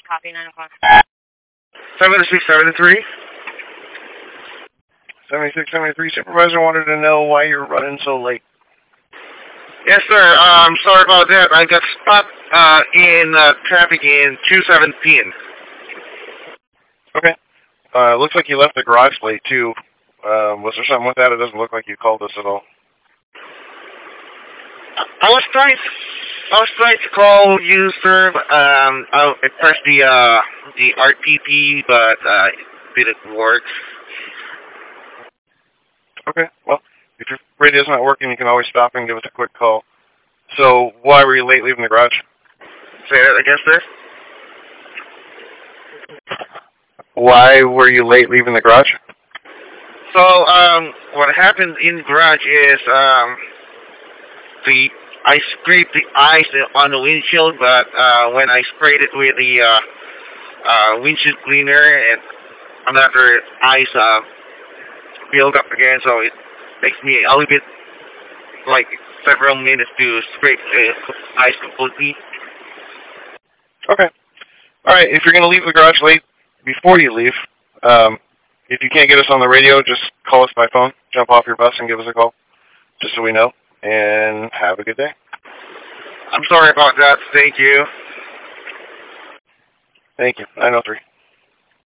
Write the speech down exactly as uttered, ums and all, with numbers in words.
Copy, nine o'clock. seventy-six seventy-three. seventy-six seventy-three. Supervisor wanted to know why you're running so late. Yes, sir. Um, sorry about that. I got stopped uh, in uh, traffic in two seventeen. Okay. Uh, looks like you left the garage late, too. Um, was there something with that? It doesn't look like you called us at all. I was trying I was trying to call you, sir. Um, I pressed the, uh, the R T P, but uh, it didn't work. Okay. Well, if your radio's not working, you can always stop and give us a quick call. So, why were you late leaving the garage? Say that again, sir? Why were you late leaving the garage? So, um, what happened in the garage is, um, the, I scraped the ice on the windshield, but, uh, when I sprayed it with the, uh, uh, windshield cleaner, and another ice, uh, build up again, so it takes me a little bit, like, several minutes to scrape the ice completely. Okay. Alright, if you're going to leave the garage late, before you leave, um, if you can't get us on the radio, just call us by phone, jump off your bus and give us a call, just so we know, and have a good day. I'm sorry about that. Thank you. Thank you. nine oh three.